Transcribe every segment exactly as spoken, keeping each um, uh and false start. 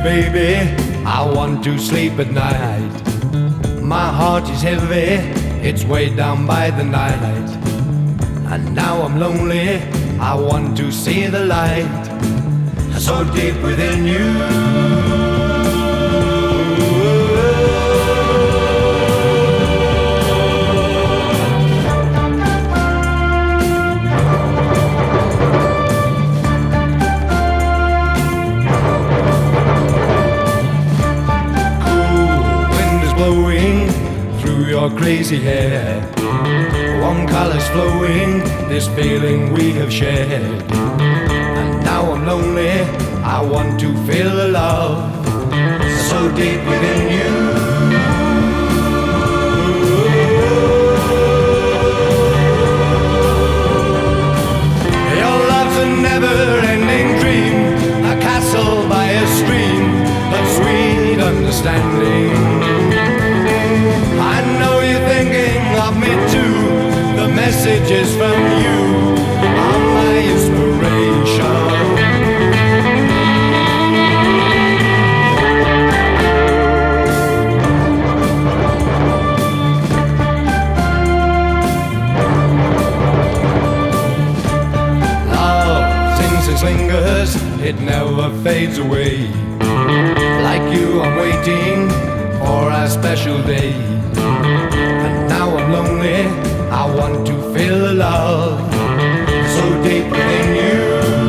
baby, I want to sleep at night. My heart is heavy, it's weighed down by the night. And now I'm lonely, I want to see the light so deep within you. Blowing through your crazy hair, warm colors flowing, this feeling we have shared. And now I'm lonely, I want to feel the love so deep within you. Your love's a never-ending dream, a castle by a stream of sweet understanding. I know you're thinking of me too. The messages from you are my inspiration. Love sings and lingers, it never fades away. Like you, I'm waiting for a special day. And now I'm lonely, I want to feel the love so deep within you.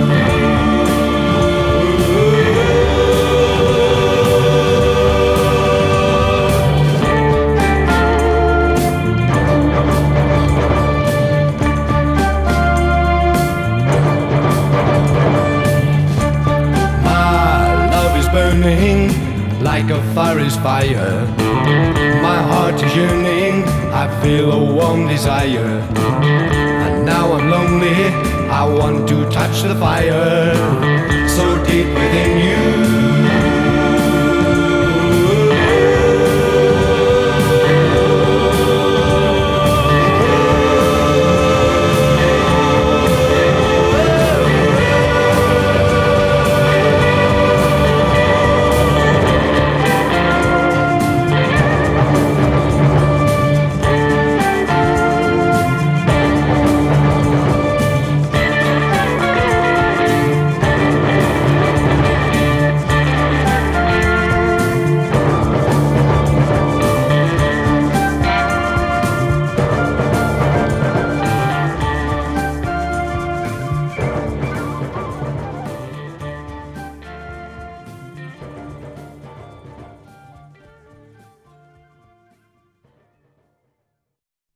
My love is burning like a forest fire. My heart is yearning, I feel a warm desire. And now I'm lonely, I want to touch the fire